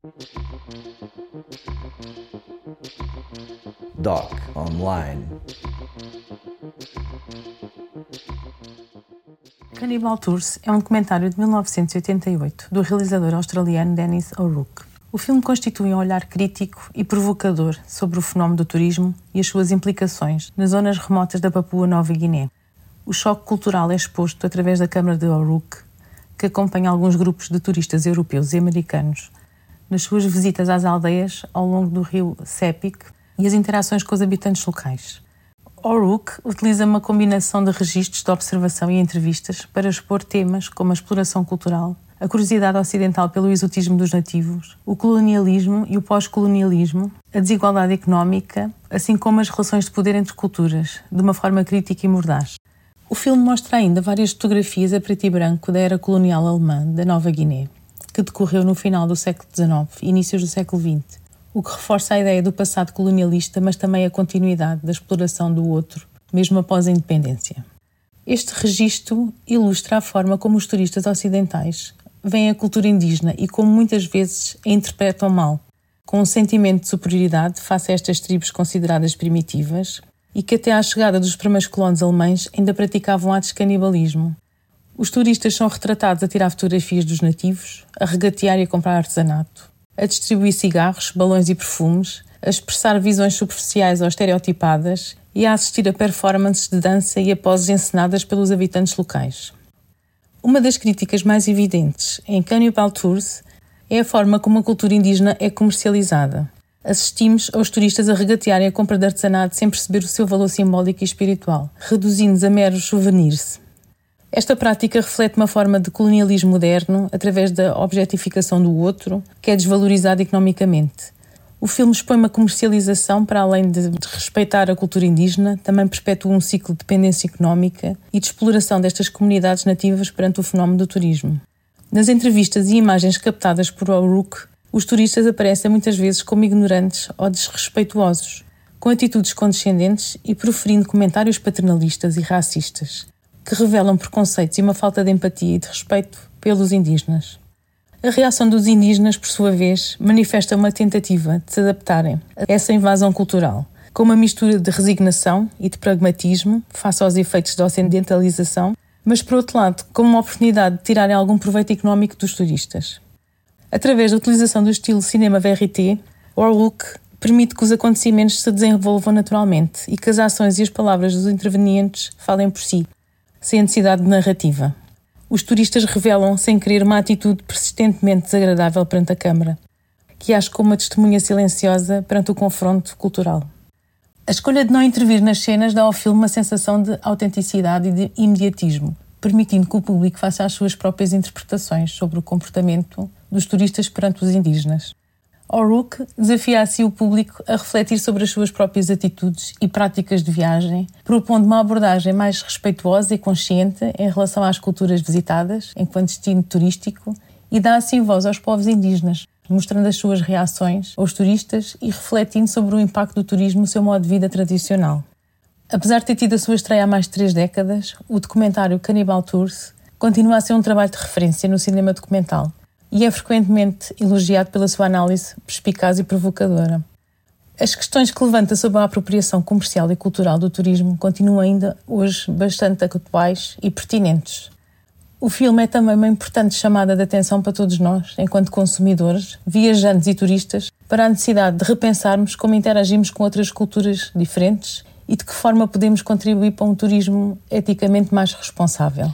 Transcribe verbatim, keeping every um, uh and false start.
Doc Online. Cannibal Tours é um documentário de mil novecentos e oitenta e oito do realizador australiano Denis O'Rourke. O filme constitui um olhar crítico e provocador sobre o fenómeno do turismo e as suas implicações nas zonas remotas da Papua Nova Guiné. O choque cultural é exposto através da câmara de O'Rourke, que acompanha alguns grupos de turistas europeus e americanos nas suas visitas às aldeias ao longo do rio Sepik e as interações com os habitantes locais. O'Rourke utiliza uma combinação de registros de observação e entrevistas para expor temas como a exploração cultural, a curiosidade ocidental pelo exotismo dos nativos, o colonialismo e o pós-colonialismo, a desigualdade económica, assim como as relações de poder entre culturas, de uma forma crítica e mordaz. O filme mostra ainda várias fotografias a preto e branco da era colonial alemã da Nova Guiné, que decorreu no final do século dezenove e inícios do século vinte, o que reforça a ideia do passado colonialista, mas também a continuidade da exploração do outro, mesmo após a independência. Este registro ilustra a forma como os turistas ocidentais veem a cultura indígena e como muitas vezes a interpretam mal, com um sentimento de superioridade face a estas tribos consideradas primitivas e que até à chegada dos primeiros colonos alemães ainda praticavam atos de canibalismo. Os turistas são retratados a tirar fotografias dos nativos, a regatear e a comprar artesanato, a distribuir cigarros, balões e perfumes, a expressar visões superficiais ou estereotipadas e a assistir a performances de dança e a poses encenadas pelos habitantes locais. Uma das críticas mais evidentes em Cannibal Tours é a forma como a cultura indígena é comercializada. Assistimos aos turistas a regatearem a compra de artesanato sem perceber o seu valor simbólico e espiritual, reduzindo-os a meros souvenirs. Esta prática reflete uma forma de colonialismo moderno através da objetificação do outro, que é desvalorizado economicamente. O filme expõe uma comercialização para além de respeitar a cultura indígena, também perpetua um ciclo de dependência económica e de exploração destas comunidades nativas perante o fenómeno do turismo. Nas entrevistas e imagens captadas por O'Rourke, os turistas aparecem muitas vezes como ignorantes ou desrespeituosos, com atitudes condescendentes e proferindo comentários paternalistas e racistas, que revelam preconceitos e uma falta de empatia e de respeito pelos indígenas. A reação dos indígenas, por sua vez, manifesta uma tentativa de se adaptarem a essa invasão cultural, com uma mistura de resignação e de pragmatismo face aos efeitos da ocidentalização, mas, por outro lado, como uma oportunidade de tirarem algum proveito económico dos turistas. Através da utilização do estilo cinema verité, O'Rourke permite que os acontecimentos se desenvolvam naturalmente e que as ações e as palavras dos intervenientes falem por si, sem a necessidade de narrativa. Os turistas revelam, sem querer, uma atitude persistentemente desagradável perante a câmara, que age como uma testemunha silenciosa perante o confronto cultural. A escolha de não intervir nas cenas dá ao filme uma sensação de autenticidade e de imediatismo, permitindo que o público faça as suas próprias interpretações sobre o comportamento dos turistas perante os indígenas. O'Rourke desafia assim o público a refletir sobre as suas próprias atitudes e práticas de viagem, propondo uma abordagem mais respeituosa e consciente em relação às culturas visitadas, enquanto destino turístico, e dá assim voz aos povos indígenas, mostrando as suas reações aos turistas e refletindo sobre o impacto do turismo no seu modo de vida tradicional. Apesar de ter tido a sua estreia há mais de três décadas, o documentário Cannibal Tours continua a ser um trabalho de referência no cinema documental, e é frequentemente elogiado pela sua análise perspicaz e provocadora. As questões que levanta sobre a apropriação comercial e cultural do turismo continuam ainda hoje bastante atuais e pertinentes. O filme é também uma importante chamada de atenção para todos nós, enquanto consumidores, viajantes e turistas, para a necessidade de repensarmos como interagimos com outras culturas diferentes e de que forma podemos contribuir para um turismo eticamente mais responsável.